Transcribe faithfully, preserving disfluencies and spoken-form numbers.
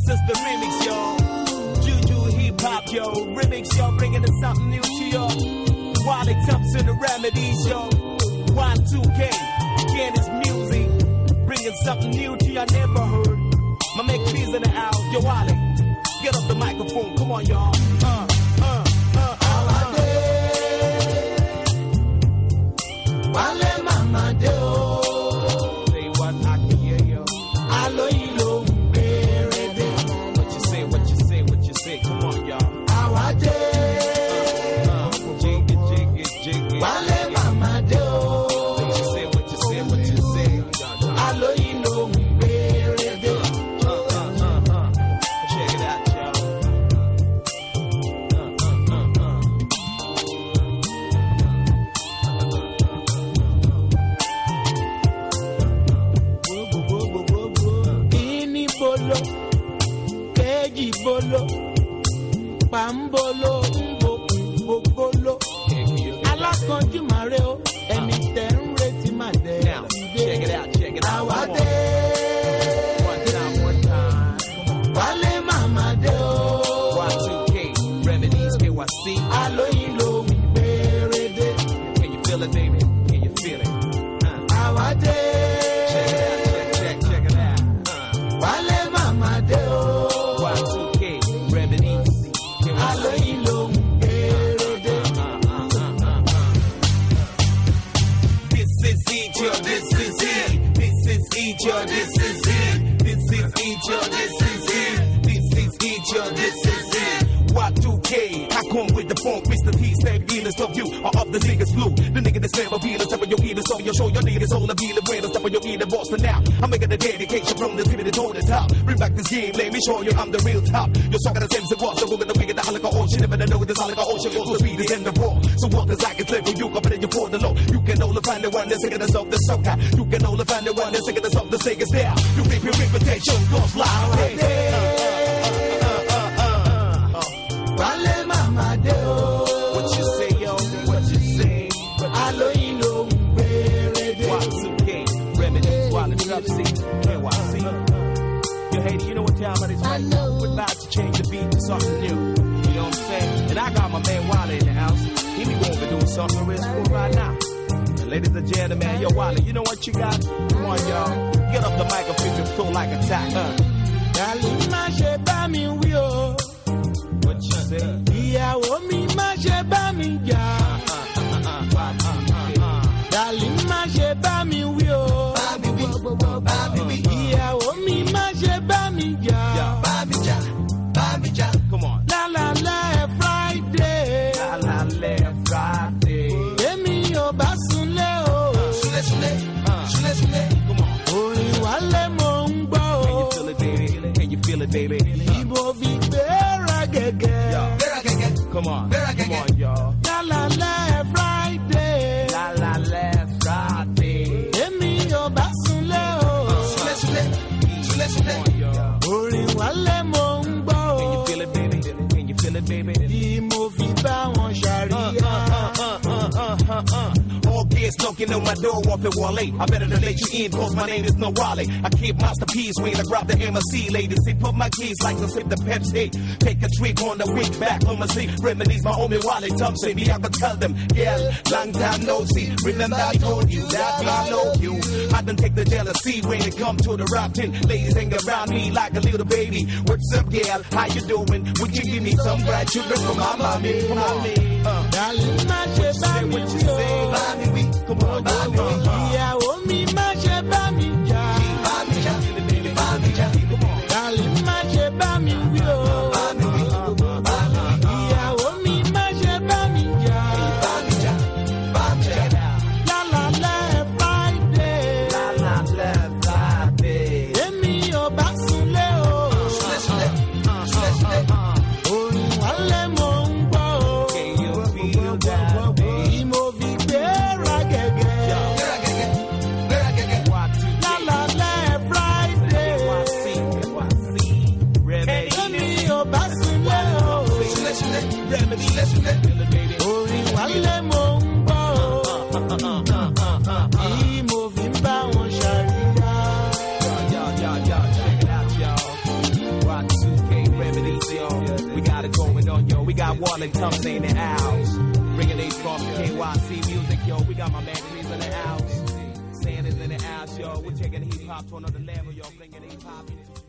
is the remix, yo. Juju hip hop, yo. Remix, yo, bringing us something new to yo. While it comes to the remedies, yo. Y two K, again, it's music. Bringing something new to your neighborhood. My man Cleese in the house, yo, Wally. Get off the microphone, come on, y'all. Uh, uh, uh, uh, uh. Wale mama de o. Say what I can hear, yo. Alo ilo mberede. What you say, what you say, what you say, come on, y'all. Awade. Uh, uh, jiggy, jiggy, jiggy. Wale mama de o. What you say, what you say, what you say. Alo ilo mberede. Uh, uh, uh, uh. Check it out, y'all. Uh, uh, uh, uh. Ini bolo, keji bolo, pambolo, mbokolo. Alákanjú màrè o, ẹni tẹ̀ ń retí máa dẹ̀ Now, check it out, check it out. Àwádé. One time, one time. Wálé màmá dé o. Y two K, remedies, K Y C. Alóyin ló ń gbèrèdè. Can you feel it, baby? Can you feel it? Uh, Àwádé. check it out, check, check, check it out. Uh, Wálé màmá dé o. Y two K, remedies, K Y C. Alóyin ló ń gbèrèdè. Uh, uh, uh, uh, uh. This is it, yo, this is it. This is it, yo, this is it. This is it, yo, this is it. This is it, yo, this is it. Y two K, I come with the funk, Mister T, stay dealers of you, or of the niggas blue. The nigga that's never been a step of your eaters, so you show your niggas all the dealer when a step of your eater boss for now. I'm making a dedication from the city to the top. Bring back this game, let me show you I'm the real top. You're talking the same as it was, so we're gonna make it the holiday ocean. Never know this holiday ocean goes to beat is in the raw. So what does I can say for you, come in you for the low. You can only find the one that's singing us off the soca. You can only find the one that's singing us off the singers there. You reap your reputation, goes loud. Hey, hey, uh, uh, uh, uh, uh, uh. Wálé màmá dé o. What you say, yo? What you say? Alóyin ló ń gbèrèdè. Y two K, remedies, while it's up, see, K Y C. Yo, Haiti, you know what time it is right now? We're about to change the beat to something new. You know what I'm saying? And I got my man Wally in the house. He be going to do something real cool right now. And ladies and gentlemen, yo, Wally, you know what you got? Come on, y'all. Get up the mic and flip your flow like a tack. Uh, Dàlí má ṣe bá mi wí o. what you say? Ìyàwó mi má ṣe bá mi jà. Uh, uh, uh, uh, uh, uh, uh. Dàlí má ṣe bá mi wí o. Bá mi wí, bá mi wí. Ìyàwó mi má ṣe bá mi jà. Yeah. Bá mi jà, bá mi jà. Come on. Lálálẹ́ Friday. Lálálẹ́ Friday. Èmi ò bá sunlé o. Súlé, súlé, súlé, súlé. Come on. Orin Wálé mo ń gbọ́ Can you o. feel it, baby? Can you feel it, baby? Ìbò fi gbéra gẹ́gẹ́. Vera gẹ́gẹ́. Come on. Vera gẹ́gẹ́. Come on, y'all. Lálálẹ́ Friday. La la la Friday. Èmi ò bá sunlé o. Súlé, súlé, súlé, súlé. Come on, y'all. Orin Wálé mo ń gbọ́ o. Can you feel it, baby? Can you feel it, baby? Tí mo fi bá wọn ṣàríyá. All kids knocking on my door off at Wale. I better to let you in, cause my name is no Wale. I keep masterpiece when I grab the M S C lady. See, put my keys like to sip the Pepsi. Take a trip on the week back on my seat. Reminisce my homie Wale Thompson. Me, I could tell them, yeah, long time no see. Remember I told you that I know you. I done take the jealousy when it come to the rapping. Ladies hang around me like a little baby. What's up, girl? How you doing? Would you give me some grandchildren from my mommy? Come on. Uh, Dàlí má ṣe bá say mi what you wí o. say. Bobby, we come on, Bobby. Ìyàwó mi má ṣe bá mi jà. Bobby, baby, Bobby, come on. Dàlí má ṣe bá mi wí o. Ìyàwó mi má ṣe bá mi jà. Lálálẹ́ Friday. Èmi ò bá sunlé o. Orin Wálé mo ń gbọ́ o. Can you feel that, baby? Tí mo fi gbéra gẹ́gẹ́. it going on, yo. We got Wally Thompson in the house. Bringing these from K Y C music, yo. We got my man Chris in the house. Sand is in the house, yo. We're taking hip hop to another level, yo. Bringing hip hop into